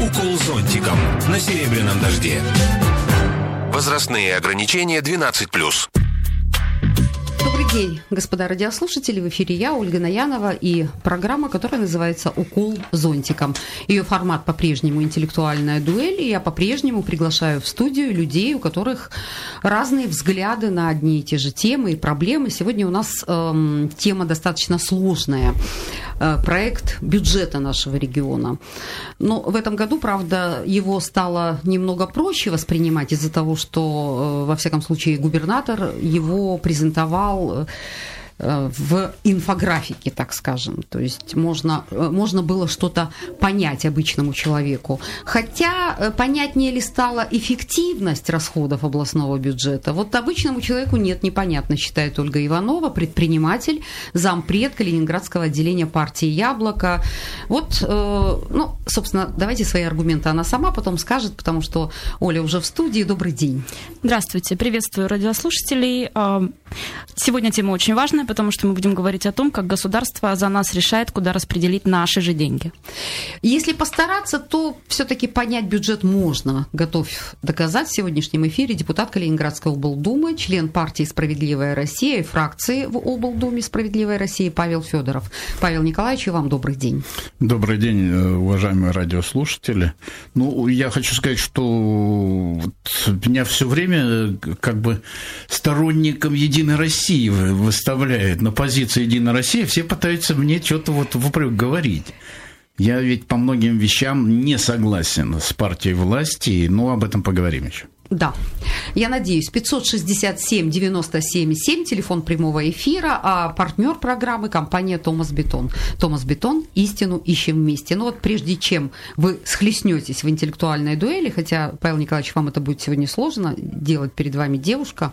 Укол зонтиком на Серебряном дожде. Возрастные ограничения 12+. Добрый день, господа радиослушатели. В эфире я, Ольга Наянова, и программа, которая называется «Укол зонтиком». Ее формат по-прежнему интеллектуальная дуэль, и я по-прежнему приглашаю в студию людей, у которых разные взгляды на одни и те же темы и проблемы. Сегодня у нас тема достаточно сложная. Проект бюджета нашего региона. Но в этом году, правда, его стало немного проще воспринимать из-за того, что, во всяком случае, губернатор его презентовал в инфографике, так скажем. То есть можно было что-то понять обычному человеку. Хотя понятнее ли стала эффективность расходов областного бюджета? Вот обычному человеку нет, непонятно, считает Ольга Иванова, предприниматель, зампред Калининградского отделения партии «Яблоко». Вот, собственно, давайте свои аргументы она сама потом скажет, потому что Оля уже в студии. Добрый день. Здравствуйте, приветствую радиослушателей. Сегодня тема очень важная, потому что мы будем говорить о том, как государство за нас решает, куда распределить наши же деньги. Если постараться, то все-таки понять бюджет можно. Готов доказать в сегодняшнем эфире депутат Калининградской облдумы, член партии «Справедливая Россия» и фракции в облдуме «Справедливая Россия» Павел Федоров. Павел Николаевич, и вам добрый день. Добрый день, уважаемые радиослушатели. Я хочу сказать, что меня все время как бы сторонником «Единой России» выставляют. На позиции «Единая Россия» все пытаются мне что-то вопреки говорить. Я ведь по многим вещам не согласен с партией власти, но об этом поговорим еще. Да, я надеюсь. 567-97-7, телефон прямого эфира, а партнер программы – компания «Томас Бетон». «Томас Бетон. Истину ищем вместе». Прежде чем вы схлестнетесь в интеллектуальной дуэли, хотя, Павел Николаевич, вам это будет сегодня сложно делать, перед вами девушка,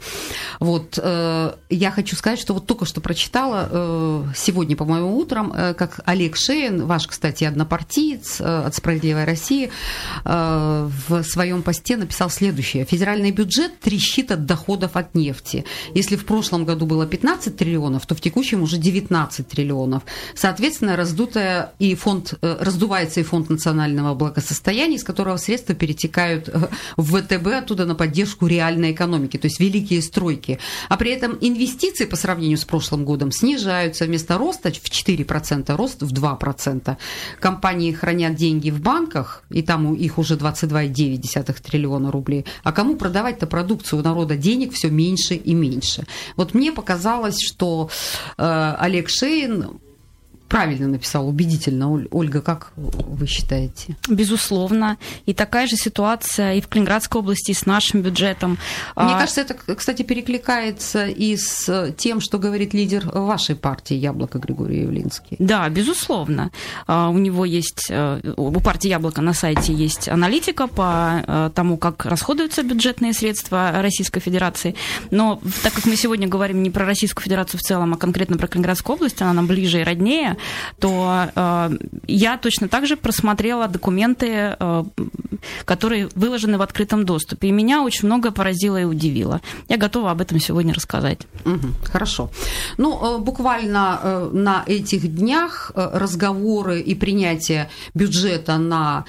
я хочу сказать, что только что прочитала сегодня, по-моему, утром, как Олег Шейн, ваш, кстати, однопартиец от «Справедливой России», в своем посте написал следующее. Федеральный бюджет трещит от доходов от нефти. Если в прошлом году было 15 триллионов, то в текущем уже 19 триллионов. Соответственно, раздувается и фонд национального благосостояния, из которого средства перетекают в ВТБ, оттуда на поддержку реальной экономики, то есть великие стройки. А при этом инвестиции по сравнению с прошлым годом снижаются. Вместо роста в 4%, рост в 2%. Компании хранят деньги в банках, и там у их уже 22,9 триллиона рублей. А кому продавать-то продукцию? У народа денег все меньше и меньше. Мне показалось, что Олег Шейн правильно написал, убедительно. Ольга, как вы считаете? Безусловно. И такая же ситуация и в Калининградской области, и с нашим бюджетом. Мне кажется, это, кстати, перекликается и с тем, что говорит лидер вашей партии «Яблоко» Григорий Явлинский. Да, безусловно. У партии «Яблоко» на сайте есть аналитика по тому, как расходуются бюджетные средства Российской Федерации. Но так как мы сегодня говорим не про Российскую Федерацию в целом, а конкретно про Калининградскую область, она нам ближе и роднее, то я точно так же просмотрела документы, которые выложены в открытом доступе. И меня очень многое поразило и удивило. Я готова об этом сегодня рассказать. Хорошо. Буквально на этих днях разговоры и принятие бюджета на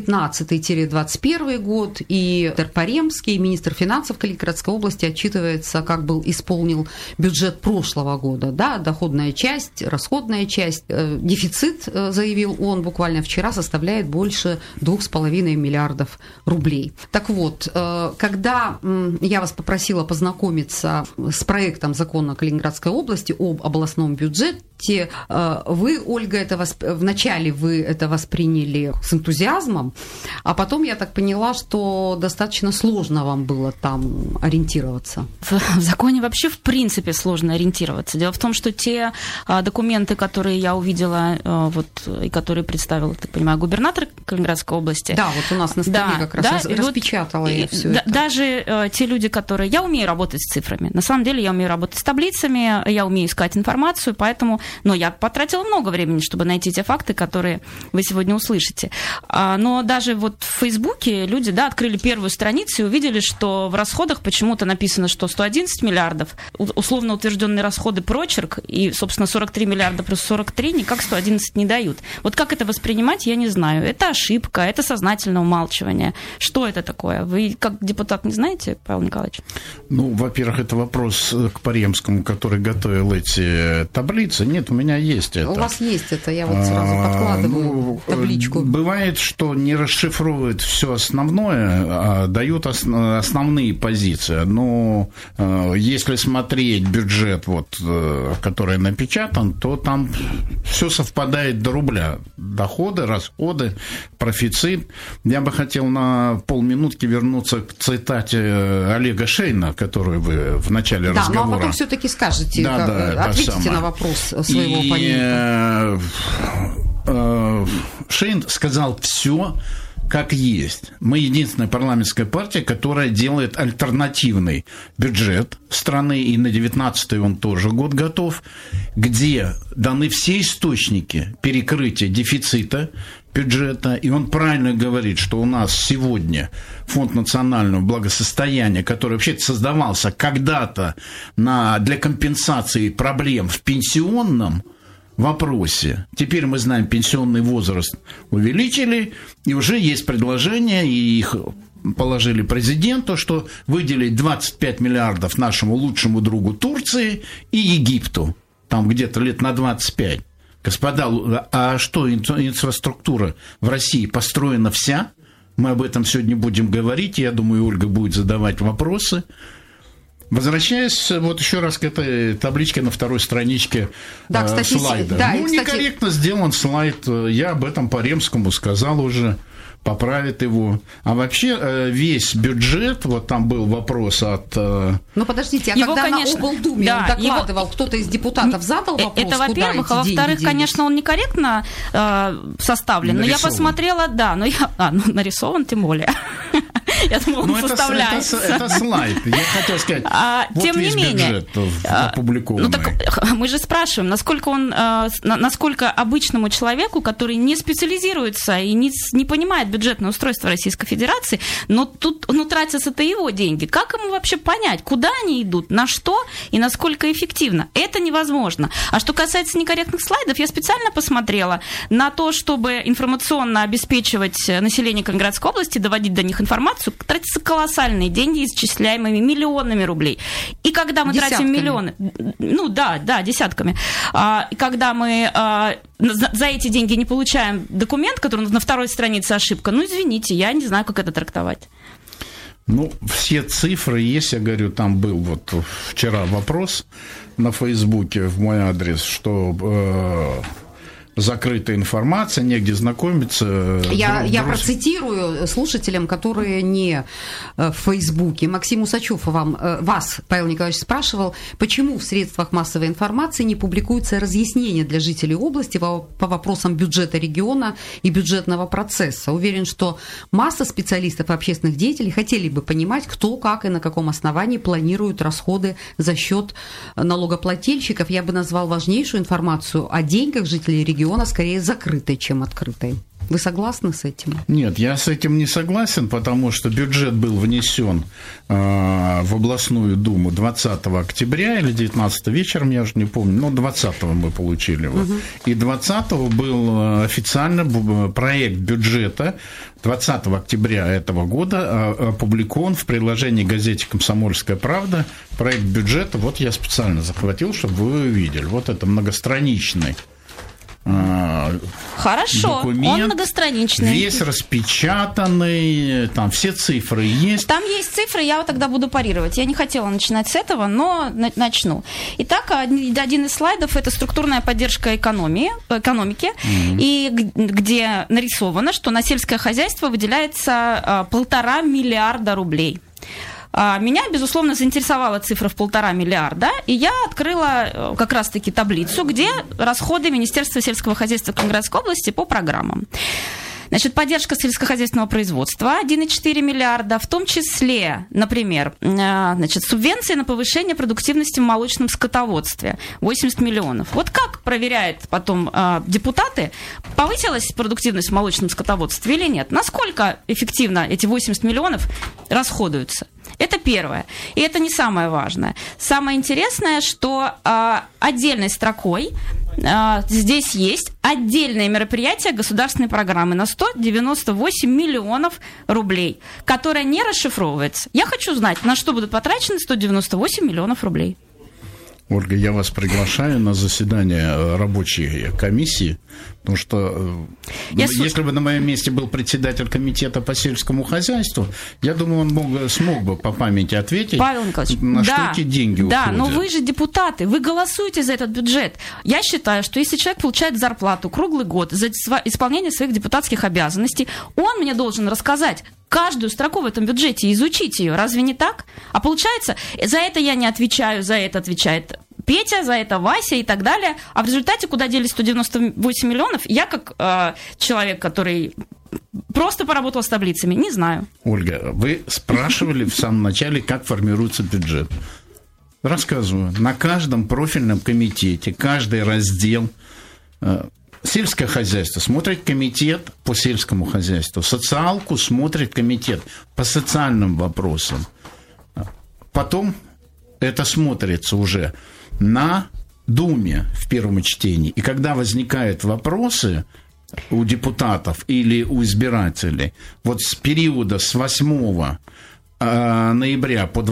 19-21 год, и Паремский, министр финансов Калининградской области, отчитывается, как был исполнил бюджет прошлого года. Да, доходная часть, расходная часть. Дефицит, заявил он буквально вчера, составляет больше 2,5 миллиардов рублей. Так вот, когда я вас попросила познакомиться с проектом закона Калининградской области об областном бюджете, вы, Ольга, вначале вы это восприняли с энтузиазмом, а потом я так поняла, что достаточно сложно вам было там ориентироваться. В законе вообще в принципе сложно ориентироваться. Дело в том, что те документы, которые я увидела, и которые представил, так понимаю, губернатор Калининградской области. Да, у нас на столе как раз распечатала я все это. Даже те люди, которые... Я умею работать с цифрами. На самом деле я умею работать с таблицами, я умею искать информацию, поэтому Но я потратила много времени, чтобы найти те факты, которые вы сегодня услышите. Но даже вот в Фейсбуке люди, да, открыли первую страницу и увидели, что в расходах почему-то написано, что 111 миллиардов, условно утвержденные расходы прочерк, и, собственно, 43 миллиарда плюс 43 никак 111 не дают. Вот как это воспринимать, я не знаю. Это ошибка, это сознательное умалчивание. Что это такое? Вы как депутат не знаете, Павел Николаевич? Ну, во-первых, это вопрос к Паремскому, который готовил эти таблицы. Нет, у меня есть это. У вас есть это, я вот сразу подкладываю табличку. Бывает, что не расшифровывают все основное, а дают основные позиции. Но если смотреть бюджет, вот, который напечатан, то там все совпадает до рубля. Доходы, расходы, профицит. Я бы хотел на полминутки вернуться к цитате Олега Шейна, которую вы в начале разговора... Да, но потом все-таки скажете, ответите на вопрос своего оппонента. Шейн сказал все как есть. Мы единственная парламентская партия, которая делает альтернативный бюджет страны, и на 19-й он тоже год готов, где даны все источники перекрытия дефицита бюджета, и он правильно говорит, что у нас сегодня Фонд национального благосостояния, который вообще создавался когда-то для компенсации проблем в пенсионном вопросе. Теперь мы знаем, пенсионный возраст увеличили, и уже есть предложение, и их положили президенту, что выделить 25 миллиардов нашему лучшему другу Турции и Египту, там где-то лет на 25. Господа, а что, инфраструктура в России построена вся? Мы об этом сегодня будем говорить, я думаю, Ольга будет задавать вопросы. Возвращаясь вот еще раз к этой табличке на второй страничке слайда. Да, некорректно сделан слайд, я об этом Паремскому сказал уже, поправит его. А вообще весь бюджет, вот там был вопрос от... Ну, подождите, а его, когда конечно, на облдуме он докладывал, кто-то из депутатов задал вопрос, это, во-первых, а во-вторых, конечно, он некорректно составлен. Нарисован. Но я посмотрела, да, но я... нарисован тем более. Я думала, он составляется. Это слайд. Я хотел сказать, вот тем весь не менее, бюджет опубликованный. Ну так мы же спрашиваем, насколько обычному человеку, который не специализируется и не понимает бюджетное устройство Российской Федерации, но тут тратятся-то его деньги. Как ему вообще понять, куда они идут, на что и насколько эффективно? Это невозможно. А что касается некорректных слайдов, я специально посмотрела на то, чтобы информационно обеспечивать население Калининградской области, доводить до них информацию, тратятся колоссальные деньги, исчисляемыми миллионами рублей. И когда мы тратим миллионы... Ну да, десятками. И когда мы за эти деньги не получаем документ, который на второй странице ошибка, ну извините, я не знаю, как это трактовать. Ну, все цифры есть, я говорю, там был вот вчера вопрос на Фейсбуке в мой адрес, что... закрытая информация, негде знакомиться. Я процитирую слушателям, которые не в Фейсбуке. Максим Усачев вас, Павел Николаевич, спрашивал, почему в средствах массовой информации не публикуются разъяснения для жителей области по вопросам бюджета региона и бюджетного процесса. Уверен, что масса специалистов и общественных деятелей хотели бы понимать, кто, как и на каком основании планируют расходы за счет налогоплательщиков. Я бы назвал важнейшую информацию о деньгах жителей региона скорее закрытой, чем открытой. Вы согласны с этим? Нет, я с этим не согласен, потому что бюджет был внесен в областную думу 20 октября или 19 вечером, я уже не помню, но 20-го мы получили его. И 20-го был официально проект бюджета 20 октября этого года опубликован в приложении газете «Комсомольская правда». Проект бюджета, вот я специально захватил, чтобы вы увидели. Вот это многостраничный хорошо, документ, он многостраничный. Весь распечатанный, там все цифры есть. Там есть цифры, я вот тогда буду парировать. Я не хотела начинать с этого, но начну. Итак, один из слайдов – это структурная поддержка экономики, и где нарисовано, что на сельское хозяйство выделяется 1,5 миллиарда рублей. Меня, безусловно, заинтересовала цифра в 1,5 миллиарда, и я открыла как раз-таки таблицу, где расходы Министерства сельского хозяйства Калининградской области по программам. Значит, поддержка сельскохозяйственного производства 1,4 миллиарда, в том числе, например, значит, субвенции на повышение продуктивности в молочном скотоводстве 80 миллионов. Вот как проверяют потом депутаты, повысилась продуктивность в молочном скотоводстве или нет? Насколько эффективно эти 80 миллионов расходуются? Это первое. И это не самое важное. Самое интересное, что отдельной строкой здесь есть отдельные мероприятия государственной программы на 198 миллионов рублей, которая не расшифровывается. Я хочу знать, на что будут потрачены 198 миллионов рублей. Ольга, я вас приглашаю на заседание рабочей комиссии, потому что если бы на моем месте был председатель комитета по сельскому хозяйству, я думаю, он смог бы по памяти ответить, Павел Николаевич, на что эти деньги уходят. Да, но вы же депутаты, вы голосуете за этот бюджет. Я считаю, что если человек получает зарплату круглый год за исполнение своих депутатских обязанностей, он мне должен рассказать каждую строку в этом бюджете, изучить ее. Разве не так? А получается, за это я не отвечаю, за это отвечает Петя, за это Вася и так далее. А в результате куда делись 198 миллионов, я как человек, который просто поработал с таблицами, не знаю. Ольга, вы спрашивали в самом начале, как формируется бюджет. Рассказываю. На каждом профильном комитете, каждый раздел сельское хозяйство смотрит комитет по сельскому хозяйству, социалку смотрит комитет по социальным вопросам. Потом это смотрится уже на Думе в первом чтении. И когда возникают вопросы у депутатов или у избирателей, вот с периода с 8 ноября по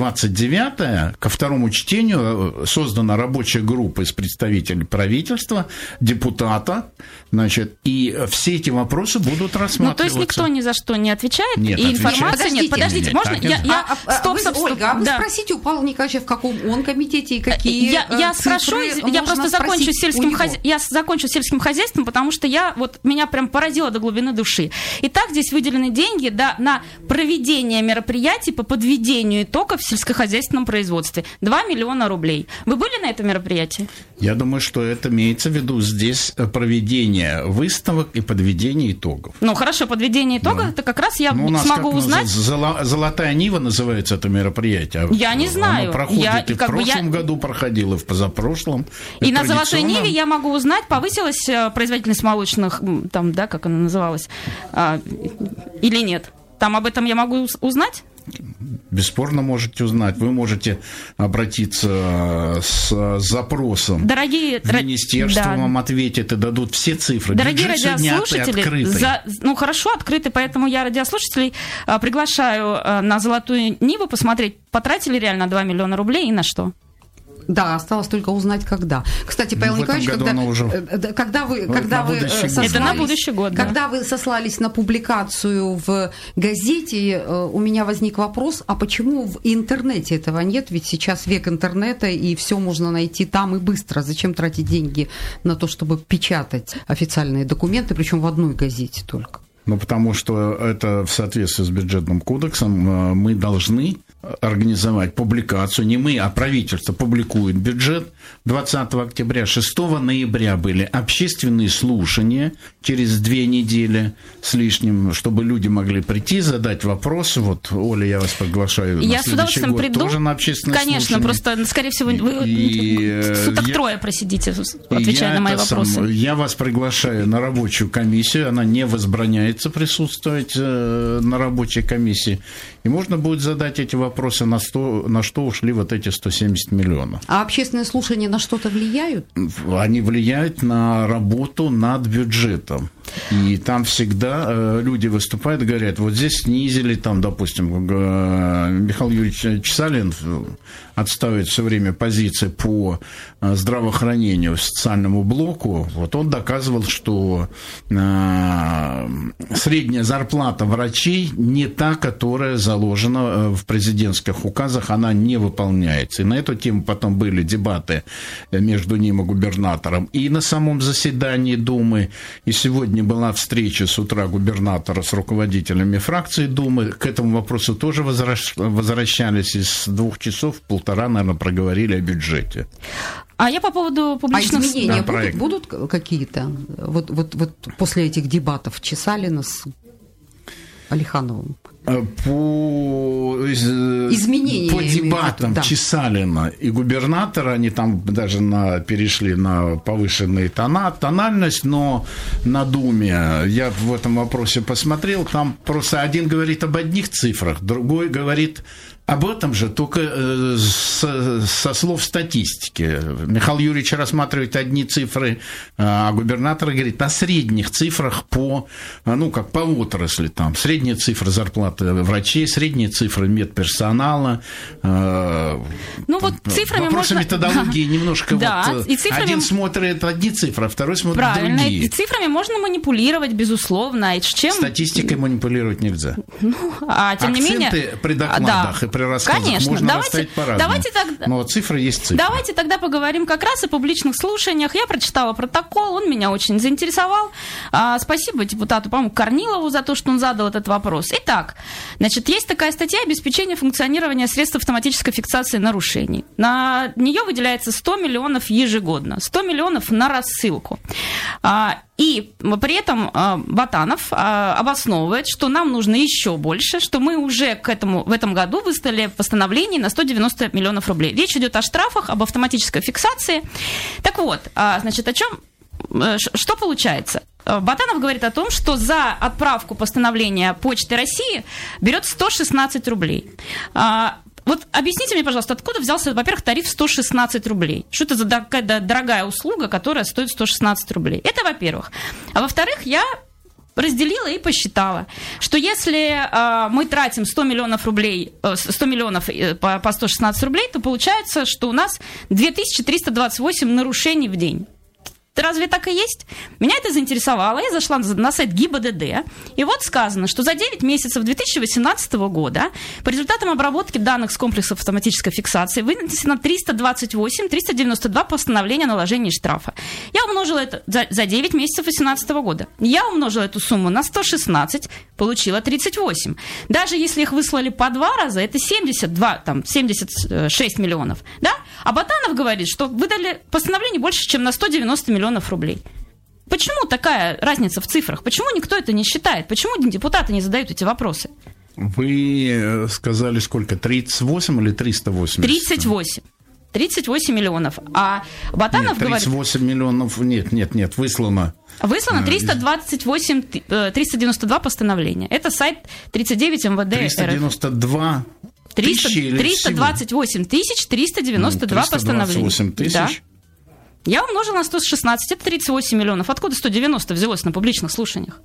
29 ко второму чтению создана рабочая группа из представителей правительства, депутата, значит, и все эти вопросы будут рассматриваться. Ну, то есть никто ни за что не отвечает, нет, и информация нет. Подождите, можно? Стоп. Ольга, а вы спросите у Павла Николаевича, в каком он комитете и какие я спрошу, я просто закончу сельским хозяйством, потому что меня прям поразило до глубины души. Итак, здесь выделены деньги на проведение мероприятий по подведению итогов в сельскохозяйственном производстве. 2 миллиона рублей. Вы были на этом мероприятии? Я думаю, что это имеется в виду здесь проведение выставок и подведение итогов. Ну, хорошо, подведение итогов, это как раз я смогу узнать. «Золотая Нива» называется это мероприятие. Я не знаю. Оно проходит и в прошлом году проходило, и в позапрошлом. И на «Золотой Ниве» я могу узнать, повысилась производительность молочных, там, да, как она называлась, или нет. Там об этом я могу узнать? Бесспорно можете узнать. Вы можете обратиться с запросом в министерство, вам ответят и дадут все цифры. Дорогие радиослушатели, хорошо, открытый, поэтому я радиослушателей приглашаю на «Золотую Ниву» посмотреть, потратили реально 2 миллиона рублей и на что. Да, осталось только узнать, когда. Кстати, Павел Николаевич, когда вы сослались на публикацию в газете, у меня возник вопрос, а почему в интернете этого нет? Ведь сейчас век интернета, и все можно найти там и быстро. Зачем тратить деньги на то, чтобы печатать официальные документы, причем в одной газете только? Ну, потому что это в соответствии с бюджетным кодексом мы должны организовать публикацию, не мы, а правительство публикует бюджет 20 октября, 6 ноября были общественные слушания через 2 недели с лишним, чтобы люди могли прийти, задать вопросы. Вот, Оля, я вас приглашаю на следующий год приду. Тоже на общественное слушание. Конечно, просто, скорее всего, вы суток трое просидите, отвечая на мои вопросы. Я вас приглашаю на рабочую комиссию, она не возбраняется присутствовать на рабочей комиссии, и можно будет задать эти вопросы, на что ушли вот эти 170 миллионов. А общественные слушания на что-то влияют? Они влияют на работу над бюджетом. И там всегда люди выступают и говорят, вот здесь снизили, там, допустим, Михаил Юрьевич Чесалин отставит все время позиции по здравоохранению, социальному блоку. Вот он доказывал, что средняя зарплата врачей не та, которая заложена в президентских указах, она не выполняется. И на эту тему потом были дебаты между ним и губернатором. И на самом заседании Думы, и сегодня была встреча с утра губернатора с руководителями фракции Думы. К этому вопросу тоже возвращались, и с 2 часов 1,5, наверное, проговорили о бюджете. А я по поводу публичных... А изменения будут какие-то? Вот после этих дебатов Чесалина с Алихановым? По дебатам Чесалина и губернатора, они там даже перешли на повышенную тональность, но на Думе я в этом вопросе посмотрел, там просто один говорит об одних цифрах, другой говорит об этом же, только со слов статистики. Михаил Юрьевич рассматривает одни цифры, а губернатор говорит о средних цифрах как по отрасли. Там средняя цифра зарплаты врачей, средняя цифра медперсонала. Цифрами вопросы можно... методологии немножко и цифрами... Один смотрит одни цифры, а второй смотрит Правильно. другие. И цифрами можно манипулировать, безусловно. Статистикой манипулировать нельзя. Тем не менее... Акценты при докладах и при рассказах можно расставить по-разному. Но цифры есть цифры. Давайте тогда поговорим как раз о публичных слушаниях. Я прочитала протокол, он меня очень заинтересовал. Спасибо депутату, по-моему, Корнилову за то, что он задал этот вопрос. Итак, есть такая статья «Обеспечение функционирования средств автоматической фиксации нарушений». На нее выделяется 100 миллионов ежегодно. 100 миллионов на рассылку. И при этом Батанов обосновывает, что нам нужно еще больше, что мы уже в этом году выставили постановление на 190 миллионов рублей. Речь идет о штрафах, об автоматической фиксации. Так вот, что получается? Батанов говорит о том, что за отправку постановления Почты России берет 116 рублей. Объясните мне, пожалуйста, откуда взялся, во-первых, тариф 116 рублей? Что это за такая дорогая услуга, которая стоит 116 рублей? Это во-первых. А во-вторых, я разделила и посчитала, что если мы тратим 100 миллионов рублей, 100 миллионов по 116 рублей, то получается, что у нас 2328 нарушений в день. Разве так и есть? Меня это заинтересовало. Я зашла на сайт ГИБДД, и вот сказано, что за 9 месяцев 2018 года по результатам обработки данных с комплексов автоматической фиксации вынесено 392 постановления о наложении штрафа. Я умножила это за 9 месяцев 2018 года. Я умножила эту сумму на 116, получила 38. Даже если их выслали по 2 раза, это 76 миллионов. Да? А Батанов говорит, что выдали постановление больше, чем на 190 миллионов рублей. Почему такая разница в цифрах? Почему никто это не считает? Почему депутаты не задают эти вопросы? Вы сказали сколько? 38 или 380? 38. 38 миллионов. А Батанов говорит... 38 миллионов, нет, выслано. Выслано 392 постановления. Это сайт 39 МВД 392 тысячи или 328 392 постановления. 328 тысяч? Да. Я умножила на 116, это 38 миллионов. Откуда 190 взялось на публичных слушаниях?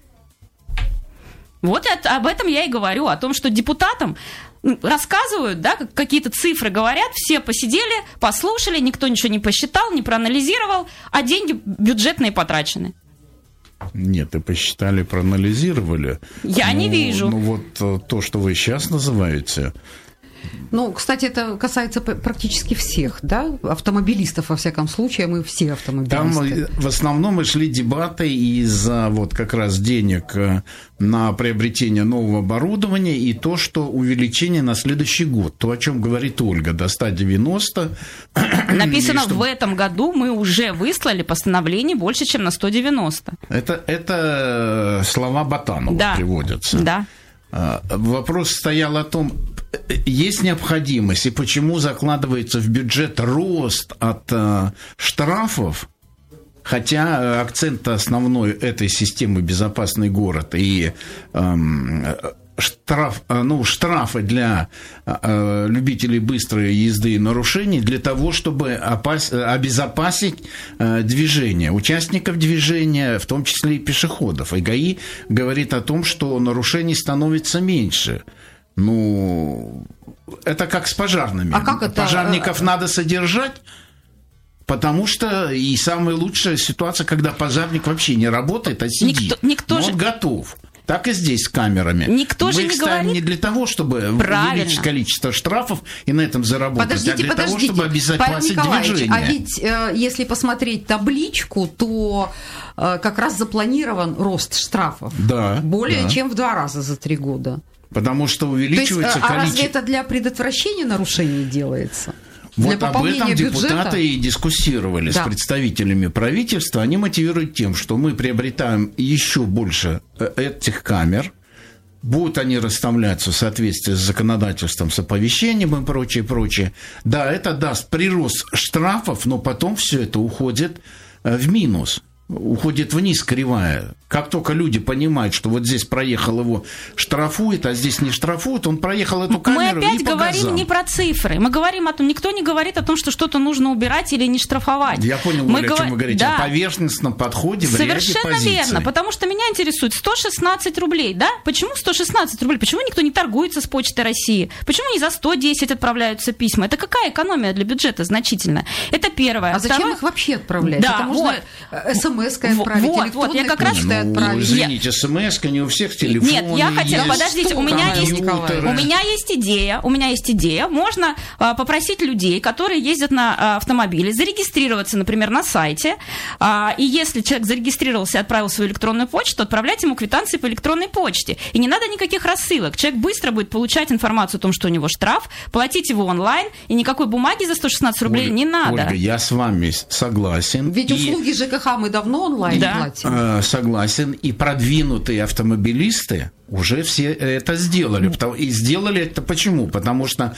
Вот об этом я и говорю, о том, что депутатам рассказывают, да, какие-то цифры говорят, все посидели, послушали, никто ничего не посчитал, не проанализировал, а деньги бюджетные потрачены. Нет, и посчитали, проанализировали. Я не вижу. То, что вы сейчас называете... кстати, это касается практически всех, да, автомобилистов, во всяком случае, мы все автомобилисты. Там в основном шли дебаты из-за как раз денег на приобретение нового оборудования и то, что увеличение на следующий год, то, о чем говорит Ольга, до 190. Написано, в этом году мы уже выслали постановление больше, чем на 190. Это слова Батанова приводятся. Да. Вопрос стоял о том, есть необходимость, и почему закладывается в бюджет рост от штрафов, хотя акцент основной этой системы «Безопасный город» и штрафы для любителей быстрой езды и нарушений для того, чтобы обезопасить движение, участников движения, в том числе и пешеходов. И ГАИ говорит о том, что нарушений становится меньше. Это как с пожарными. А как это? Пожарников надо содержать, потому что и самая лучшая ситуация, когда пожарник вообще не работает, а сидит. Он готов. Так и здесь с камерами. Никто Мы же их не ставим говорит... не для того, чтобы увеличить количество штрафов и на этом заработать, а для того, чтобы обезопасить движение. А ведь если посмотреть табличку, то как раз запланирован рост штрафов. Более чем в 2 раза за 3 года. Потому что увеличивается количество... А разве это для предотвращения нарушений делается? Вот об этом депутаты и дискуссировали с представителями правительства. Они мотивируют тем, что мы приобретаем еще больше этих камер, будут они расставляться в соответствии с законодательством, с оповещением и прочее, прочее. Да, это даст прирост штрафов, но потом все это уходит в минус. Уходит вниз кривая. Как только люди понимают, что вот здесь проехал, его штрафует, а здесь не штрафует, он проехал эту камеру и по газам. Мы опять говорим не про цифры. Мы говорим о том, никто не говорит о том, что что-то нужно убирать или не штрафовать. Я понял, Оля, о чем вы говорите. О поверхностном подходе в ряде позиций. Совершенно верно, потому что меня интересует 116 рублей, да? Почему 116 рублей? Почему никто не торгуется с Почтой России? Почему не за 110 отправляются письма? Это какая экономия для бюджета значительная? Это первое. А зачем их вообще отправлять? Да, это можно смс-кой отправить, электронной почтой отправить. Извините, смс-ка не у всех телефонов. Нет, я хотела, подождите, у меня есть идея. Можно попросить людей, которые ездят на автомобиле, зарегистрироваться, например, на сайте. И если человек зарегистрировался и отправил свою электронную почту, отправлять ему квитанции по электронной почте. И не надо никаких рассылок. Человек быстро будет получать информацию о том, что у него штраф, платить его онлайн, и никакой бумаги за 116 рублей не надо. Ольга, я с вами согласен. Ведь услуги ЖКХ мы давно онлайн платим. Согласен. И продвинутые автомобилисты уже все это сделали. И сделали это почему? Потому что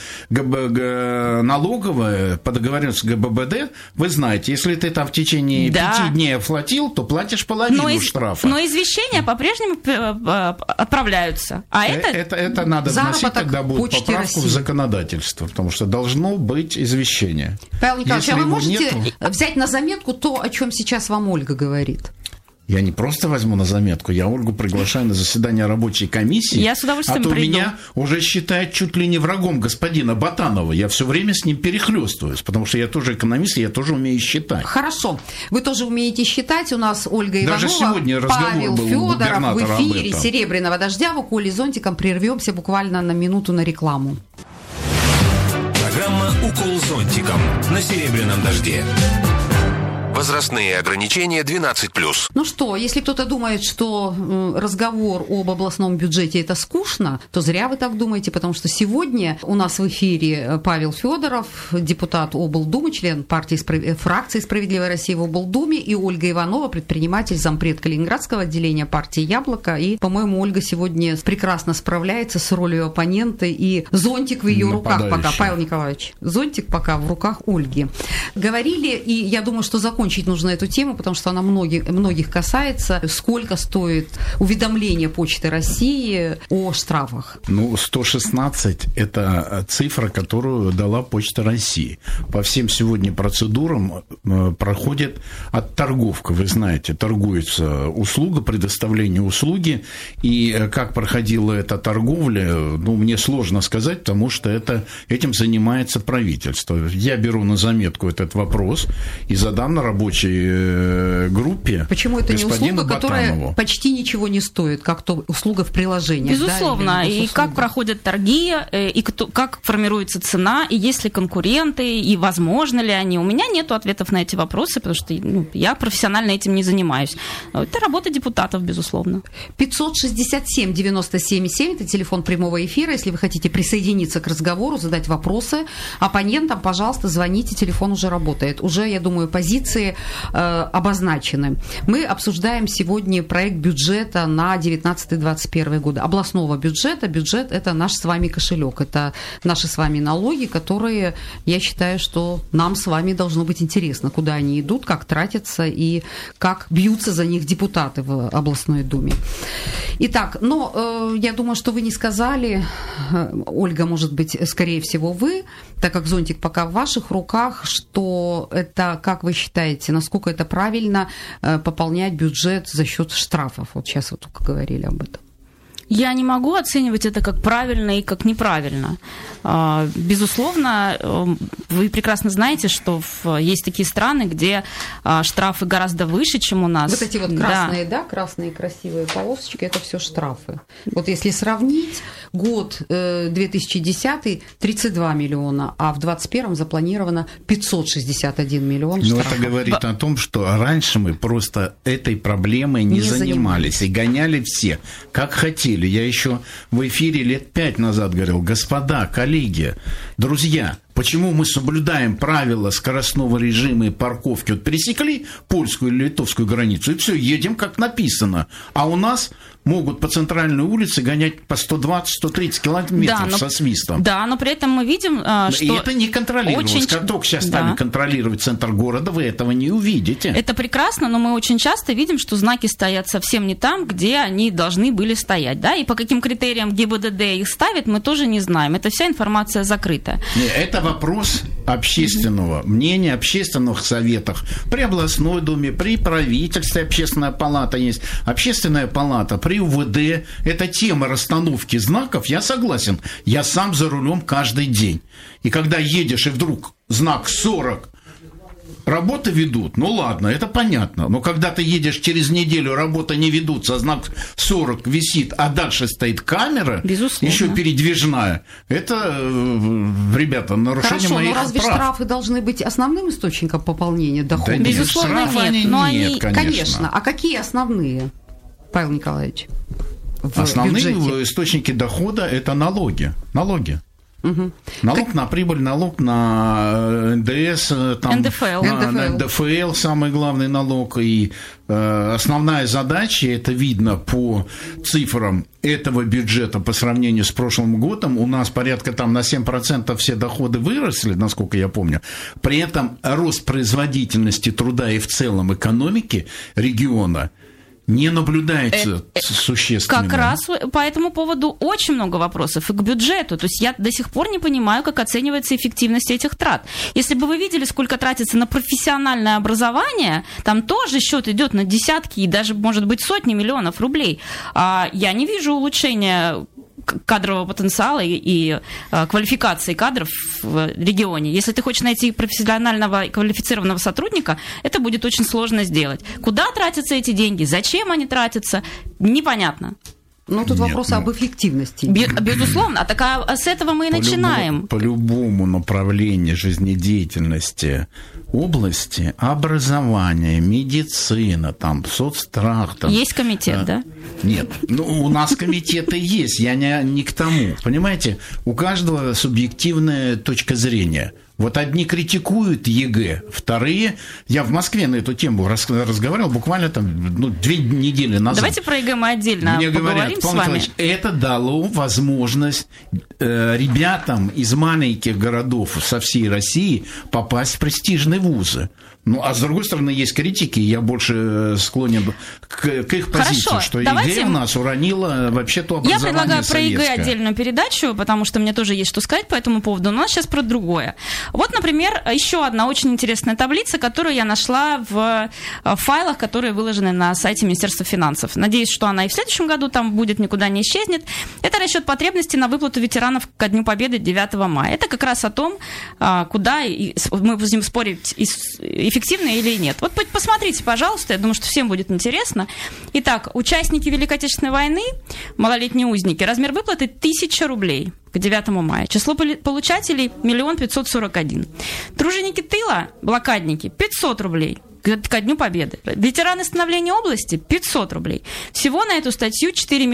налоговая, по договоренности ГББД, вы знаете, если ты там в течение 5 дней оплатил, то платишь половину штрафа. Но извещения по-прежнему отправляются. Это надо вносить, когда будет поправку в законодательство, потому что должно быть извещение. Павел Николаевич, а вы можете взять на заметку то, о чем сейчас вам Ольга говорит? Я не просто возьму на заметку, я Ольгу приглашаю на заседание рабочей комиссии. Я с удовольствием приду. Меня уже считают чуть ли не врагом господина Ботанова. Я все время с ним перехлёстываюсь, потому что я тоже экономист, и я тоже умею считать. Хорошо. Вы тоже умеете считать. У нас Ольга Иванова, даже сегодня Павел Федоров в эфире «Серебряного дождя». В «Уколе зонтиком» прервемся буквально на минуту на рекламу. Программа «Укол зонтиком» на «Серебряном дожде». Возрастные ограничения 12+. Ну что, если кто-то думает, что разговор об областном бюджете это скучно, то зря вы так думаете, потому что сегодня у нас в эфире Павел Федоров, депутат облдумы, член фракции «Справедливая Россия» в облдуме, и Ольга Иванова, предприниматель, зампред Калининградского отделения партии «Яблоко». И, по-моему, Ольга сегодня прекрасно справляется с ролью оппонента, и зонтик в ее руках пока. Павел Николаевич, зонтик пока в руках Ольги. Говорили, и я думаю, что закончить нужно эту тему, потому что она многих касается. Сколько стоит уведомление Почты России о штрафах? 116 – это цифра, которую дала Почта России. По всем сегодня процедурам проходит отторговка. Вы знаете, торгуется услуга, предоставление услуги. И как проходила эта торговля, мне сложно сказать, потому что этим занимается правительство. Я беру на заметку этот вопрос и задам на рабочей группе. Почему это не услуга, которая почти ничего не стоит, как то услуга в приложении? Безусловно. Да, и как проходят торги, и как формируется цена, и есть ли конкуренты, и возможно ли они. У меня нет ответов на эти вопросы, потому что я профессионально этим не занимаюсь. Это работа депутатов, безусловно. 567-97-7 – это телефон прямого эфира. Если вы хотите присоединиться к разговору, задать вопросы оппонентам, пожалуйста, звоните, телефон уже работает. Уже, я думаю, позиции обозначены. Мы обсуждаем сегодня проект бюджета на 19-21 годы. Областного бюджета. Бюджет – это наш с вами кошелек. Это наши с вами налоги, которые, я считаю, что нам с вами должно быть интересно, куда они идут, как тратятся и как бьются за них депутаты в областной думе. Итак, я думаю, что вы не сказали, Ольга, может быть, скорее всего, вы, так как зонтик пока в ваших руках, что это, как вы считаете, насколько это правильно пополнять бюджет за счет штрафов? Вот сейчас вы только говорили об этом. Я не могу оценивать это как правильно и как неправильно. Безусловно, вы прекрасно знаете, что есть такие страны, где штрафы гораздо выше, чем у нас. Вот эти вот красные, красные красивые полосочки, это все штрафы. Вот если сравнить, год 2010 – 32 миллиона, а в 2021 запланировано 561 миллион штрафов. Это говорит о том, что раньше мы просто этой проблемой не занимались и гоняли все, как хотели. Я еще в эфире лет 5 назад говорил: господа, коллеги, друзья, Почему мы соблюдаем правила скоростного режима и парковки? Вот пересекли польскую или литовскую границу, и все, едем как написано. А у нас могут по центральной улице гонять по 120-130 километров со свистом. Да, но при этом мы видим, что... И это не контролируется. Как только сейчас стали контролировать центр города, вы этого не увидите. Это прекрасно, но мы очень часто видим, что знаки стоят совсем не там, где они должны были стоять. Да? И по каким критериям ГИБДД их ставит, мы тоже не знаем. Это вся информация закрыта. Это вопрос общественного мнения, общественных советов. При областной думе, при правительстве общественная палата есть. Общественная палата при УВД. Это тема расстановки знаков, я согласен. Я сам за рулем каждый день. И когда едешь, и вдруг знак 40, работы ведут, ну ладно, это понятно. Но когда ты едешь через неделю, работы не ведутся, а знак 40 висит, а дальше стоит камера, еще передвижная, это, ребята, нарушение моих прав. Хорошо, но разве штрафы должны быть основным источником пополнения дохода? Да, безусловно, нет. Но нет, конечно. А какие основные, Павел Николаевич? Основные источники дохода – это налоги. Угу. Налог на прибыль, налог на НДС, там, на НДФЛ, самый главный налог. И основная задача, это видно по цифрам этого бюджета по сравнению с прошлым годом, у нас порядка там на 7% все доходы выросли, насколько я помню. При этом рост производительности труда и в целом экономики региона не наблюдается существенно. Как раз по этому поводу очень много вопросов и к бюджету. То есть я до сих пор не понимаю, как оценивается эффективность этих трат. Если бы вы видели, сколько тратится на профессиональное образование, там тоже счет идет на десятки и даже, может быть, сотни миллионов рублей. Я не вижу улучшения кадрового потенциала и квалификации кадров в регионе. Если ты хочешь найти профессионального и квалифицированного сотрудника, это будет очень сложно сделать. Куда тратятся эти деньги, зачем они тратятся, непонятно. Ну, тут вопрос об эффективности. Безусловно. С этого мы и начинаем. По любому направлению жизнедеятельности области, образования, медицина, там, соцстрах. Там, есть комитет, да? Нет. Ну, у нас комитеты есть. Я не к тому. Понимаете, у каждого субъективная точка зрения. Вот одни критикуют ЕГЭ, вторые... Я в Москве на эту тему разговаривал буквально там 2 недели назад. Давайте про ЕГЭ мы отдельно Мне поговорим говорят, с вами. Это дало возможность ребятам из маленьких городов со всей России попасть в престижные вузы. Ну, а с другой стороны, есть критики, я больше склонен к их позиции, что ЕГЭ у нас уронила вообще-то образование советское. Я предлагаю про ЕГЭ отдельную передачу, потому что мне тоже есть что сказать по этому поводу. Но у нас сейчас про другое. Вот, например, еще одна очень интересная таблица, которую я нашла в файлах, которые выложены на сайте Министерства финансов. Надеюсь, что она и в следующем году там будет, никуда не исчезнет. Это расчет потребностей на выплату ветеранов ко Дню Победы 9 мая. Это как раз о том, куда мы будем спорить, эффективно или нет. Вот посмотрите, пожалуйста, я думаю, что всем будет интересно. Итак, участники Великой Отечественной войны, малолетние узники, размер выплаты 1000 рублей к 9 мая. Число получателей 1 541 000. Труженики тыла, блокадники, 500 рублей ко Дню Победы. Ветераны становления области 500 рублей. Всего на эту статью 4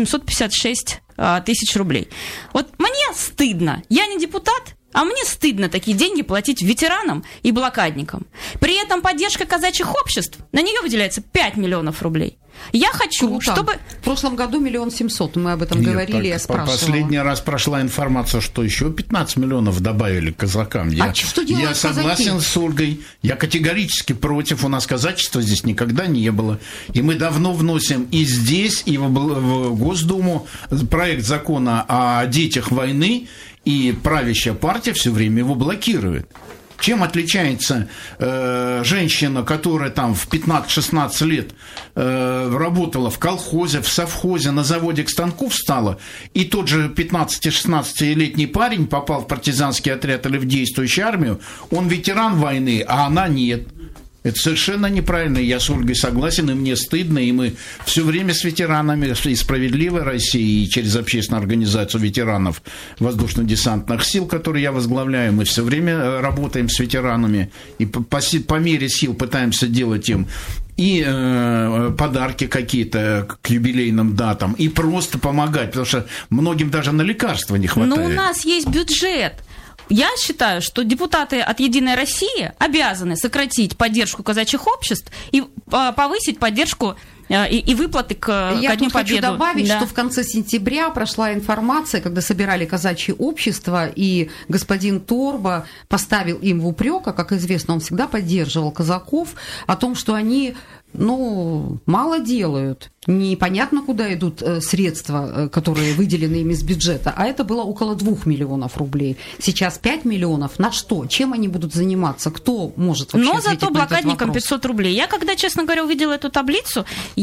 756 000 рублей. Вот мне стыдно. Я не депутат, а мне стыдно такие деньги платить ветеранам и блокадникам. При этом поддержка казачьих обществ, на нее выделяется 5 миллионов рублей. Я хочу, чтобы... В прошлом году 1 700 000, мы об этом говорили, я спрашивала. Последний раз прошла информация, что еще 15 миллионов добавили казакам. Что делают я согласен казаки? с Ольгой, я категорически против, у нас казачества здесь никогда не было. И мы давно вносим и здесь, и в Госдуму проект закона о детях войны, и правящая партия все время его блокирует. Чем отличается женщина, которая там в 15-16 лет работала в колхозе, в совхозе, на заводе к станку встала, и тот же 15-16-летний парень попал в партизанский отряд или в действующую армию, он ветеран войны, а она нет. Это совершенно неправильно, я с Ольгой согласен, и мне стыдно, и мы все время с ветеранами и «Справедливой России», и через общественную организацию ветеранов воздушно-десантных сил, которую я возглавляю, мы все время работаем с ветеранами, и по мере сил пытаемся делать им и подарки какие-то к юбилейным датам, и просто помогать, потому что многим даже на лекарства не хватает. Но у нас есть бюджет. Я считаю, что депутаты от «Единой России» обязаны сократить поддержку казачьих обществ и повысить поддержку и выплаты ко Дню Победы. Я хочу добавить, что в конце сентября прошла информация, когда собирали казачьи общества, и господин Торба поставил им в упрек, а, как известно, он всегда поддерживал казаков, о том, что они мало делают. Непонятно, куда идут средства, которые выделены им из бюджета, а это было около 2 миллионов рублей. Сейчас 5 миллионов. На что? Чем они будут заниматься? Кто может вообще ответить на этот вопрос? Но зато блокадникам 500 рублей. Я, когда, честно говоря, увидела эту таблицу,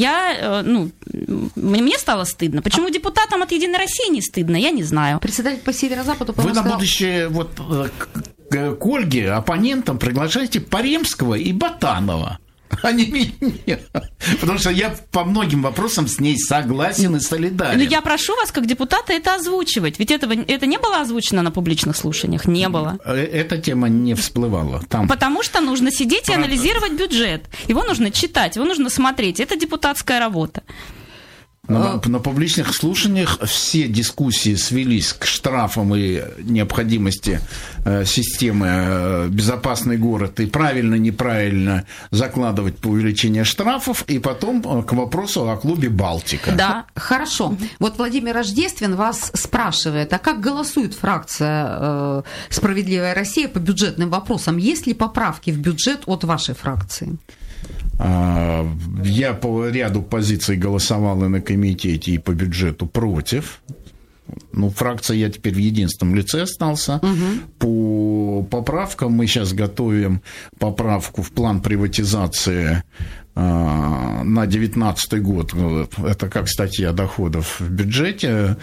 мне стало стыдно. Почему депутатам от «Единой России» не стыдно, я не знаю. Председатель по Северо-Западу... Вы на будущее к Ольге, оппонентам, приглашайте Паремского и Ботанова. А не меня. Потому что я по многим вопросам с ней согласен и солидарен. Но я прошу вас, как депутата, это озвучивать. Ведь это не было озвучено на публичных слушаниях? Не было. Эта тема не всплывала. Потому что нужно сидеть и анализировать бюджет. Его нужно читать, его нужно смотреть. Это депутатская работа. На публичных слушаниях все дискуссии свелись к штрафам и необходимости системы «Безопасный город» и правильно-неправильно закладывать по увеличению штрафов, и потом к вопросу о клубе «Балтика». Да, хорошо. Вот Владимир Рождествин вас спрашивает, а как голосует фракция «Справедливая Россия» по бюджетным вопросам? Есть ли поправки в бюджет от вашей фракции? Я по ряду позиций голосовал и на комитете, и по бюджету против. Фракция я теперь в единственном лице остался. По поправкам мы сейчас готовим поправку в план приватизации на 2019 год. Это как статья доходов в бюджете.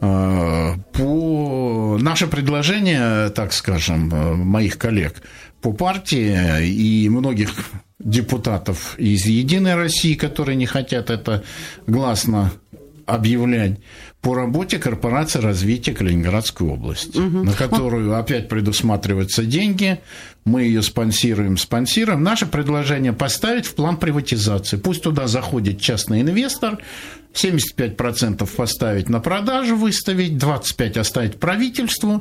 По наше предложение, так скажем, моих коллег по партии и многих депутатов из «Единой России», которые не хотят это гласно объявлять, по работе корпорации развития Калининградской области, на которую опять предусматриваются деньги, мы ее спонсируем. Наше предложение поставить в план приватизации. Пусть туда заходит частный инвестор, 75% поставить на продажу, выставить, 25% оставить правительству,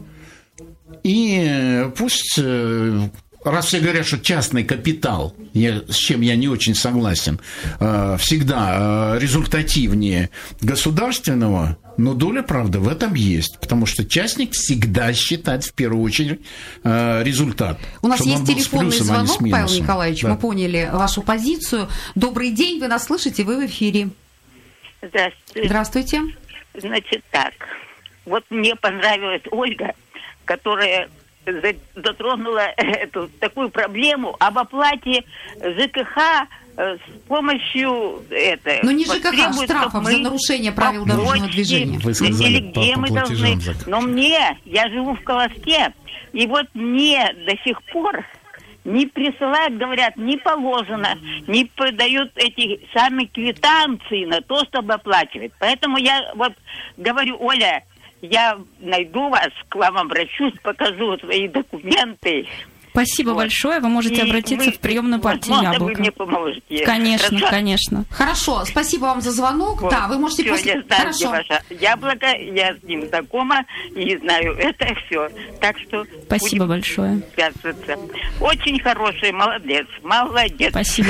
и пусть... Раз все говорят, что частный капитал, с чем я не очень согласен, всегда результативнее государственного, но доля правды в этом есть, потому что частник всегда считает в первую очередь результат. У нас есть телефонный звонок, Павел Николаевич, да. Мы поняли вашу позицию. Добрый день, вы нас слышите, вы в эфире. Здравствуйте. Здравствуйте. Значит так, вот мне понравилась Ольга, которая... затронула эту такую проблему об оплате ЖКХ с помощью Но не ЖКХ, штрафов за нарушение правил дорожного движения. Вы сказали, или где мы должны. Но я живу в Колоске, и вот мне до сих пор не присылают, говорят, не положено, не подают эти сами квитанции на то, чтобы оплачивать. Поэтому я вот говорю, Оля, я найду вас, к вам обращусь, покажу свои документы. Спасибо большое. Вы можете обратиться в приемную партию «Яблоко». Вы мне поможете. Конечно, конечно. Хорошо, спасибо вам за звонок. Вот. Да, вы можете... Я знаю, где ваше «Яблоко», я с ним знакома и знаю это все. Так что... Спасибо большое. Связываться. Очень хороший, молодец. Спасибо.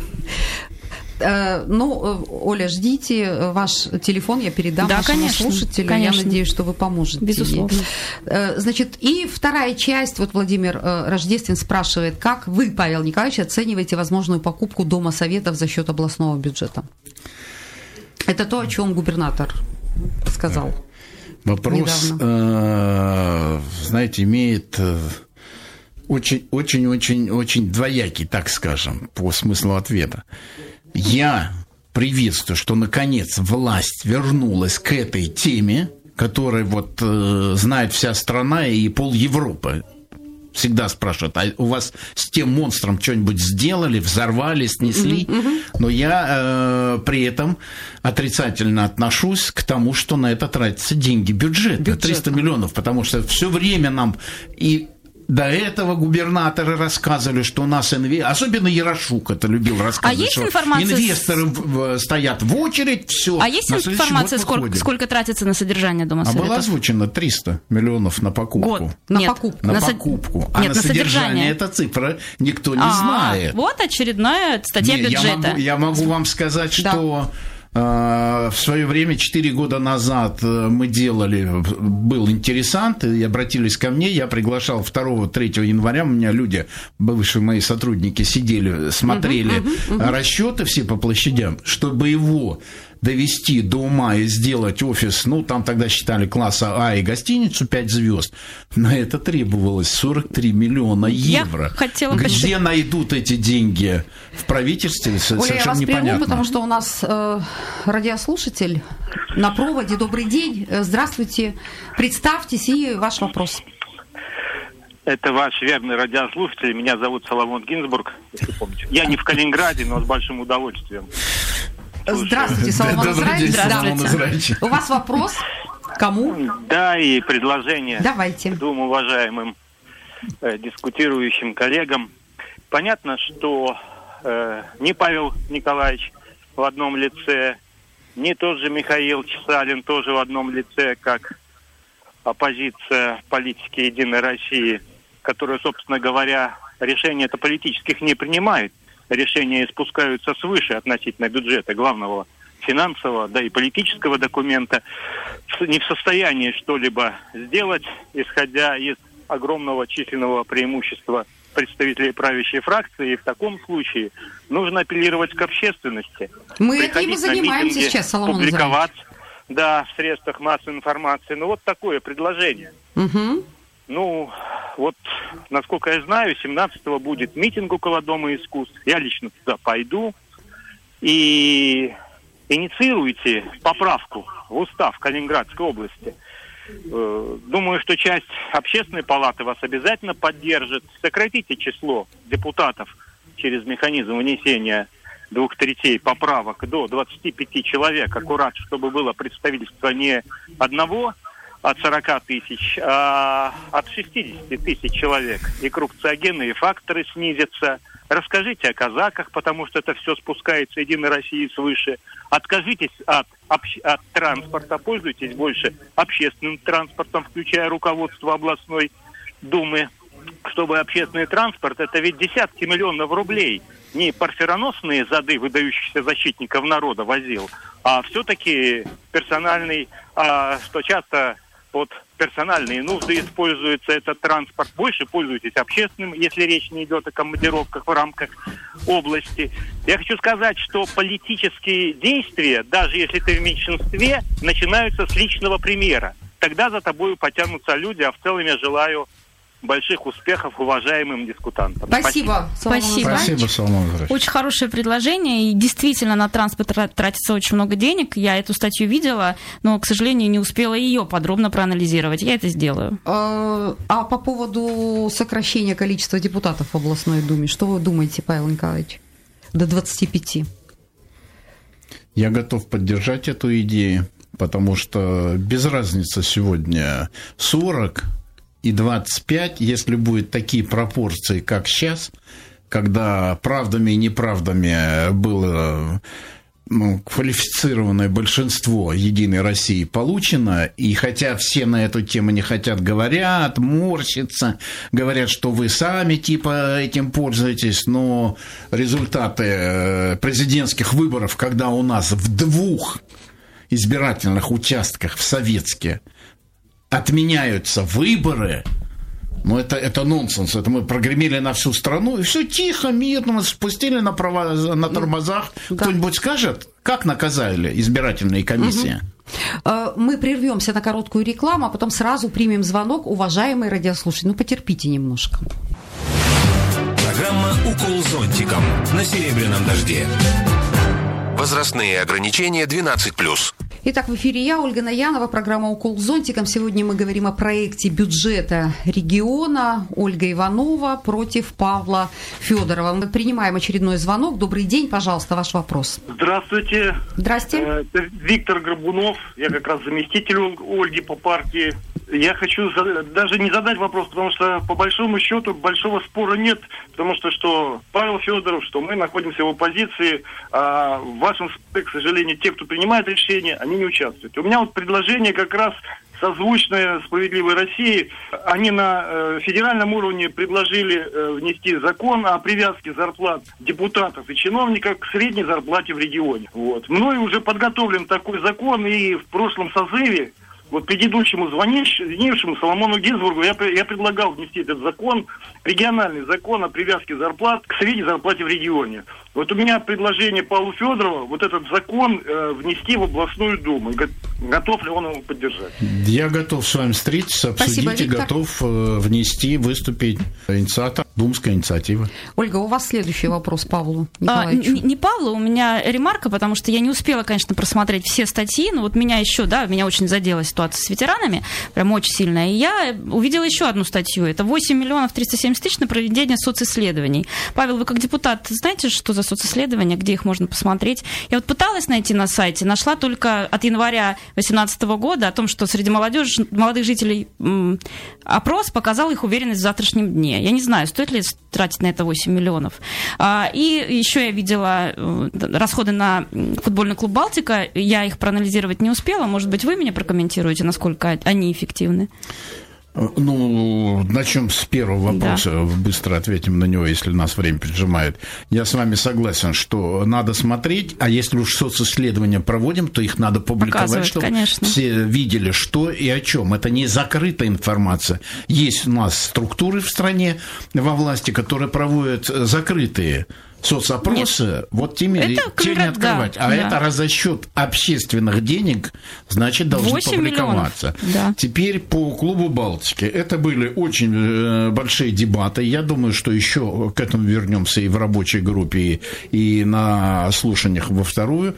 Оля, ждите ваш телефон, я передам вашему слушателю. Конечно. Я надеюсь, что вы поможете. Безусловно. Значит, и вторая часть, вот Владимир Рождествин спрашивает, как вы, Павел Николаевич, оцениваете возможную покупку Дома Советов за счет областного бюджета? Это то, о чем губернатор сказал. Вопрос, знаете, имеет... очень двоякий, так скажем, по смыслу ответа. Я приветствую, что, наконец, власть вернулась к этой теме, которой знает вся страна и пол Европы. Всегда спрашивают, а у вас с тем монстром что-нибудь сделали, взорвали, снесли? Но я при этом отрицательно отношусь к тому, что на это тратятся деньги бюджета. 300 миллионов, потому что все время нам... До этого губернаторы рассказывали, что у нас особенно Ярошук это любил рассказывать, что инвесторы стоят в очередь, все. А есть информация, сколько тратится на содержание Дома Советов? Было озвучено 300 миллионов на покупку. Год. На покупку. На покупку. А на содержание эта цифра никто не знает. Вот очередная статья бюджета. Я могу вам сказать, что... В свое время, 4 года назад, мы был интересант, и обратились ко мне, я приглашал 2-3 января, у меня люди, бывшие мои сотрудники, сидели, смотрели расчеты все по площадям, чтобы его довести до ума и сделать офис, там тогда считали класса А и гостиницу 5 звезд, на это требовалось 43 миллиона евро. Где найдут эти деньги в правительстве, совершенно непонятно. Я вас прерву, потому что у нас радиослушатель на проводе. Добрый день, здравствуйте, представьтесь и ваш вопрос. Это ваш верный радиослушатель, меня зовут Соломон Гинзбург, если помните. Я не в Калининграде, но с большим удовольствием. Здравствуйте, Соломон Израилевич. У вас вопрос? Кому? Да, и предложение. Давайте. Двум уважаемым дискутирующим коллегам. Понятно, что ни Павел Николаевич в одном лице, ни тот же Михаил Чесалин тоже в одном лице, как оппозиция политики «Единой России», которая, собственно говоря, решения-то политических не принимает. Решения спускаются свыше относительно бюджета, главного финансового, да и политического документа, не в состоянии что-либо сделать, исходя из огромного численного преимущества представителей правящей фракции. И в таком случае нужно апеллировать к общественности. Мы этим и занимаемся сейчас, Соломон Израилевич. Публиковать, да, в средствах массовой информации. Вот такое предложение. Угу. Насколько я знаю, 17-го будет митинг около Дома искусств. Я лично туда пойду. И инициируйте поправку в устав Калининградской области. Думаю, что часть общественной палаты вас обязательно поддержит. Сократите число депутатов через механизм внесения 2/3 поправок до 25 человек. Аккурат, чтобы было представительство не одного от 40 тысяч, а от 60 тысяч человек. И коррупциогенные факторы снизятся. Расскажите о казаках, потому что это все спускается Единой России свыше. Откажитесь от транспорта, пользуйтесь больше общественным транспортом, включая руководство областной думы, чтобы общественный транспорт, это ведь десятки миллионов рублей, не парфироносные зады выдающихся защитников народа возил, а все-таки персональный, что часто под персональные нужды используется этот транспорт. Больше пользуйтесь общественным, если речь не идет о командировках в рамках области. Я хочу сказать, что политические действия, даже если ты в меньшинстве, начинаются с личного примера. Тогда за тобой потянутся люди, а в целом я желаю больших успехов уважаемым дискутантам. Спасибо, Соломон Израилевич. Очень хорошее предложение. И действительно на транспорт тратится очень много денег. Я эту статью видела, но, к сожалению, не успела ее подробно проанализировать. Я это сделаю. А по поводу сокращения количества депутатов в областной думе, что вы думаете, Павел Николаевич? До 25. Я готов поддержать эту идею, потому что без разницы сегодня 40 и 25, если будут такие пропорции, как сейчас, когда правдами и неправдами было квалифицированное большинство Единой России получено, и хотя все на эту тему не хотят, говорят, морщатся, говорят, что вы сами типа этим пользуетесь, но результаты президентских выборов, когда у нас в 2 избирательных участках в Советске отменяются выборы, это нонсенс. Это мы прогремели на всю страну, и все тихо, мирно, спустили на тормозах. Да. Кто-нибудь скажет, как наказали избирательные комиссии? Мы прервемся на короткую рекламу, а потом сразу примем звонок. Уважаемые радиослушатели, потерпите немножко. Программа «Укол зонтиком» на Серебряном дожде. Возрастные ограничения 12+. Итак, в эфире я, Ольга Наянова, программа «Укол зонтиком». Сегодня мы говорим о проекте бюджета региона. Ольга Иванова против Павла Федорова. Мы принимаем очередной звонок. Добрый день, пожалуйста, ваш вопрос. Здравствуйте. Здрасте. Виктор Горбунов, я как раз заместитель Ольги по партии. Я хочу даже не задать вопрос, потому что по большому счету большого спора нет, потому что Павел Федоров, что мы находимся в оппозиции, а в вашем суде, к сожалению, те, кто принимает решения, они не участвуют. У меня вот предложение как раз созвучное «Справедливой России». Они на федеральном уровне предложили внести закон о привязке зарплат депутатов и чиновников к средней зарплате в регионе. Вот. Мною уже подготовлен такой закон, и в прошлом созыве предыдущему звонившему Соломону Гинзбургу я предлагал внести этот закон, региональный закон о привязке зарплат к средней зарплате в регионе. Вот у меня предложение Павлу Федорову этот закон внести в областную думу. Готов ли он его поддержать? Я готов с вами встретиться, обсудить. Спасибо, и готов внести, выступить. Инициатор думской инициативы. Ольга, у вас следующий вопрос Павлу Николаевичу. Не Павлу, у меня ремарка, потому что я не успела, конечно, просмотреть все статьи, но вот меня очень задела ситуация с ветеранами, прям очень сильная. И я увидела еще одну статью. Это 8 миллионов 370 тысяч на проведение социсследований. Павел, вы как депутат знаете, что за социсследования, где их можно посмотреть? Я вот пыталась найти на сайте, нашла только от января 2018 года о том, что среди молодых жителей опрос показал их уверенность в завтрашнем дне. Я не знаю, стоит ли тратить на это 8 миллионов. И еще я видела расходы на футбольный клуб «Балтика». Я их проанализировать не успела. Может быть, вы меня прокомментируете, насколько они эффективны? Начнем с первого вопроса, да. Быстро ответим на него, если нас время поджимает. Я с вами согласен, что надо смотреть, а если уж социсследования проводим, то их надо публиковать, чтобы все видели, что и о чем. Это не закрытая информация. Есть у нас структуры в стране во власти, которые проводят закрытые соцопросы, те не открывать. Это раз за счет общественных денег, значит, должны публиковаться. Да. Теперь по клубу «Балтики». Это были очень большие дебаты. Я думаю, что еще к этому вернемся и в рабочей группе, и на слушаниях во вторую,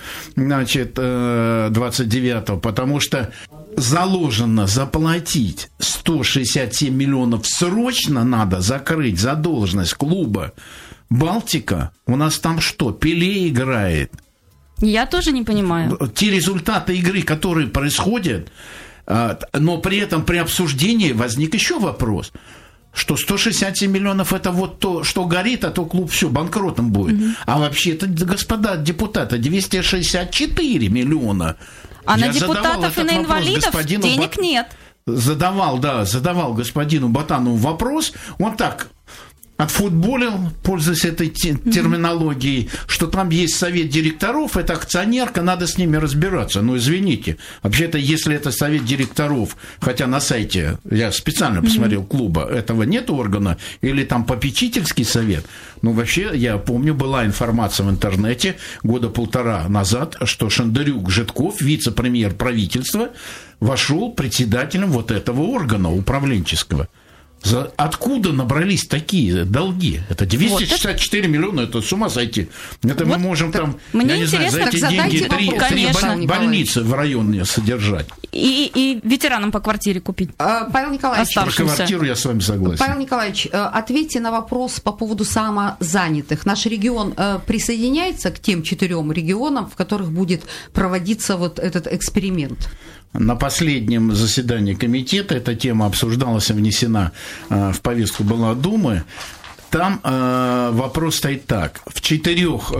29-го, потому что заложено заплатить 167 миллионов срочно надо закрыть задолженность клуба «Балтика». У нас там что, Пеле играет? Я тоже не понимаю. Те результаты игры, которые происходят, но при этом при обсуждении возник еще вопрос, что 167 миллионов – это то, что горит, а то клуб все банкротом будет. Угу. А вообще-то, господа депутаты, 264 миллиона. А на депутатов и на инвалидов денег нет. Задавал господину Ботанову вопрос, он так отфутболил, пользуясь этой терминологией, что там есть совет директоров, это акционерка, надо с ними разбираться. Но извините, вообще-то, если это совет директоров, хотя на сайте, я специально посмотрел клуба, этого нет органа, или там попечительский совет, вообще, я помню, была информация в интернете года полтора назад, что Шендерюк Житков, вице-премьер правительства, вошел председателем этого органа управленческого. Откуда набрались такие долги? Это 264 миллиона, это с ума сойти. Это мы можем там, я не знаю, за эти деньги три больницы в районе содержать. И ветеранам по квартире купить. Павел Николаевич, по квартиру я с вами согласен. Павел Николаевич, ответьте на вопрос по поводу самозанятых. Наш регион присоединяется к тем 4 регионам, в которых будет проводиться этот эксперимент? На последнем заседании комитета эта тема обсуждалась и внесена в повестку была Думы. Там вопрос стоит так. В 4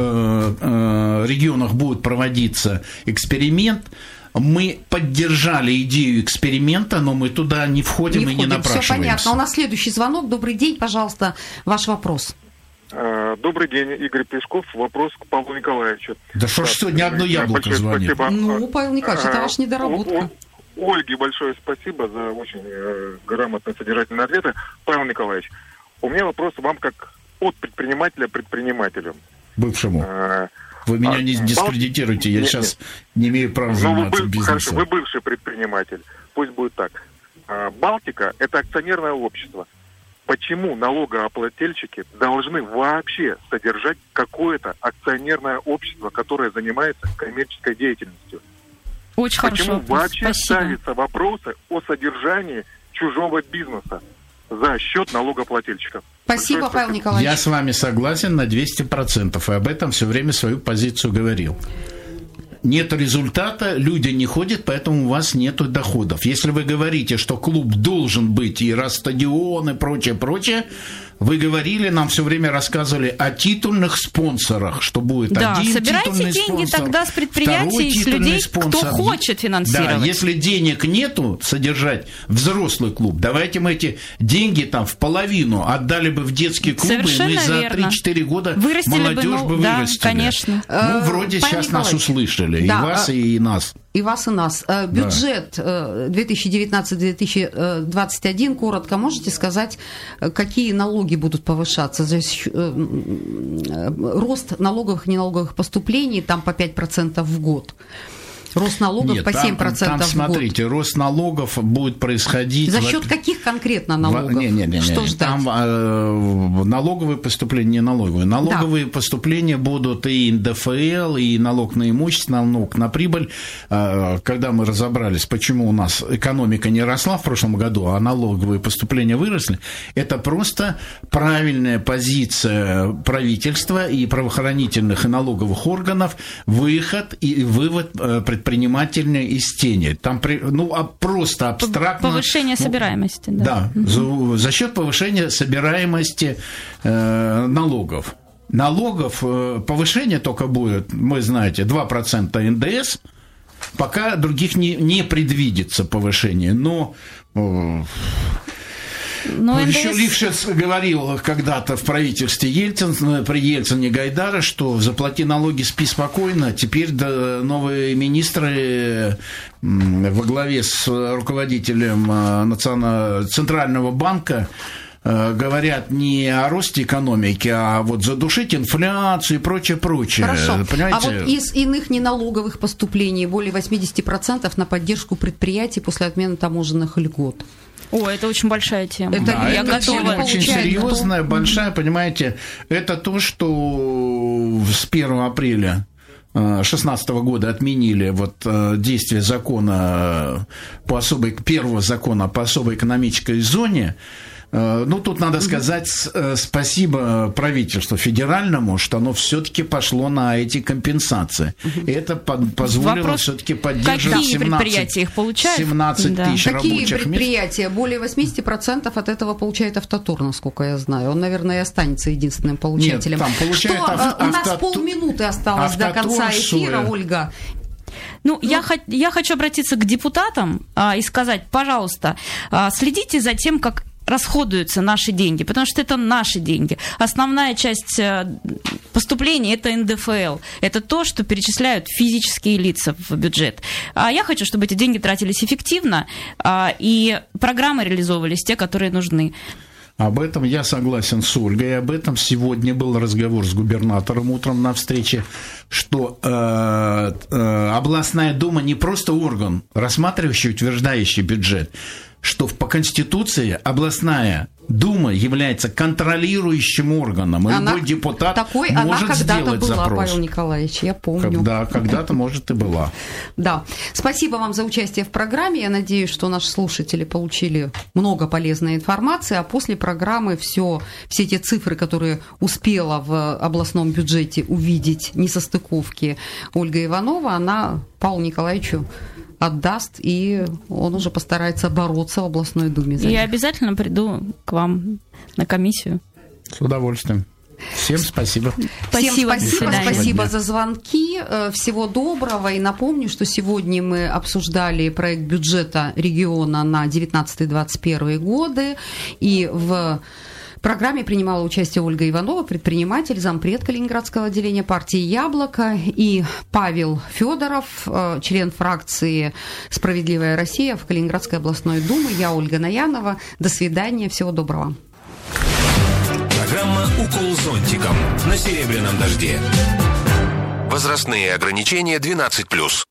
регионах будет проводиться эксперимент. Мы поддержали идею эксперимента, но мы туда не входим и не напрашиваемся. Все понятно. У нас следующий звонок. Добрый день, пожалуйста, ваш вопрос. Добрый день, Игорь Песков. Вопрос к Павлу Николаевичу. Да что ж сегодня одно яблоко звонит. Павел Николаевич, это ваша недоработка. Ольге большое спасибо за очень грамотные, содержательные ответы. Павел Николаевич, у меня вопрос вам как от предпринимателя предпринимателю. Бывшему. Вы меня не дискредитируете, я сейчас не имею права заниматься бизнесом. Хорошо, вы бывший предприниматель, пусть будет так. Балтика – это акционерное общество. Почему налогооплательщики должны вообще содержать какое-то акционерное общество, которое занимается коммерческой деятельностью? Очень Почему хорошо. вообще Спасибо. ставятся вопросы о содержании чужого бизнеса за счет налогоплательщиков? Спасибо, Павел Николаевич. Я с вами согласен на 200%, и об этом все время свою позицию говорил. Нет результата, люди не ходят, поэтому у вас нет доходов. Если вы говорите, что клуб должен быть, и раз стадион, и прочее, вы говорили, нам все время рассказывали о титульных спонсорах, что будет один собирайте титульный деньги спонсор, тогда с предприятий, второй с людей, спонсор. кто хочет финансировать. Да, если денег нету содержать взрослый клуб, давайте мы эти деньги там в половину отдали бы в детские клубы, Совершенно и мы за верно. 3-4 года Вырастили молодежь бы да, вырастили. конечно. Ну, вроде Павел сейчас нас Николаевич, услышали, да, и вас, и нас. И вас, и нас. Бюджет 2019-2021, коротко можете сказать, какие налоги будут повышаться? Рост налоговых и неналоговых поступлений там по 5% в год. Рост налогов Нет, по 7% там, в год. смотрите, рост налогов будет происходить... За счет каких конкретно налогов? Не. Что ждать? Там налоговые поступления, не налоговые. Налоговые поступления будут и НДФЛ, и налог на имущество, налог на прибыль. Когда мы разобрались, почему у нас экономика не росла в прошлом году, а налоговые поступления выросли, это просто правильная позиция правительства и правоохранительных и налоговых органов, выход и вывод предпринимательной из тени. Там просто абстрактно... Повышение собираемости. Да, за счет повышения собираемости налогов. Налогов повышение только будет, вы знаете, 2% НДС, пока других не предвидится повышение. Но еще Лившиц говорил когда-то в правительстве при Ельцине Гайдара, что заплати налоги, спи спокойно. Теперь новые министры во главе с руководителем Центрального банка говорят не о росте экономики, а вот задушить инфляцию и прочее. Хорошо. Понимаете? А вот из иных неналоговых поступлений более 80% на поддержку предприятий после отмены таможенных льгот. О, это очень большая тема. Я тема очень серьезная, большая, понимаете. Это то, что с 1 апреля 2016 года отменили действие закона первого закона по особой экономической зоне. Тут надо сказать спасибо правительству федеральному, что оно все-таки пошло на эти компенсации. И это позволило все-таки поддерживать 17 тысяч рабочих Какие мест. предприятия? Более 80% от этого получает Автотур, насколько я знаю. Он, наверное, и останется единственным получателем. Нет, там получает у нас полминуты осталось до конца эфира, Ольга. Я хочу обратиться к депутатам и сказать, пожалуйста, следите за тем, как расходуются наши деньги, потому что это наши деньги. Основная часть поступлений – это НДФЛ. Это то, что перечисляют физические лица в бюджет. Я хочу, чтобы эти деньги тратились эффективно, и программы реализовывались те, которые нужны. Об этом я согласен с Ольгой. Об этом сегодня был разговор с губернатором утром на встрече, что областная дума не просто орган, рассматривающий и утверждающий бюджет, что по Конституции областная дума является контролирующим органом, и любой депутат может сделать запрос. Павел Николаевич, я помню. Когда-то, может, и была. Да. Спасибо вам за участие в программе. Я надеюсь, что наши слушатели получили много полезной информации, а после программы все те цифры, которые успела в областном бюджете увидеть несостыковки Ольга Иванова, она Павлу Николаевичу отдаст, и он уже постарается бороться в областной думе. Я обязательно приду к вам на комиссию. С удовольствием. Всем спасибо. Всем спасибо за звонки. Всего доброго. И напомню, что сегодня мы обсуждали проект бюджета региона на 19-21 годы. И в программе принимала участие Ольга Иванова, предприниматель, зампред Калининградского отделения партии «Яблоко», и Павел Федоров, член фракции «Справедливая Россия» в Калининградской областной думе. Я Ольга Наянова. До свидания. Всего доброго. Программа «Укол зонтиком» на Серебряном дожде. Возрастные ограничения 12+.